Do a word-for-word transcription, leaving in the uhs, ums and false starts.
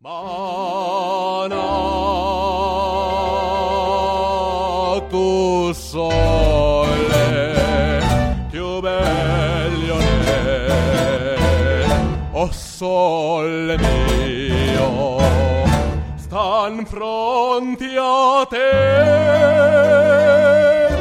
Mana tu sole più bellione, o sole mio, stan fronti a te.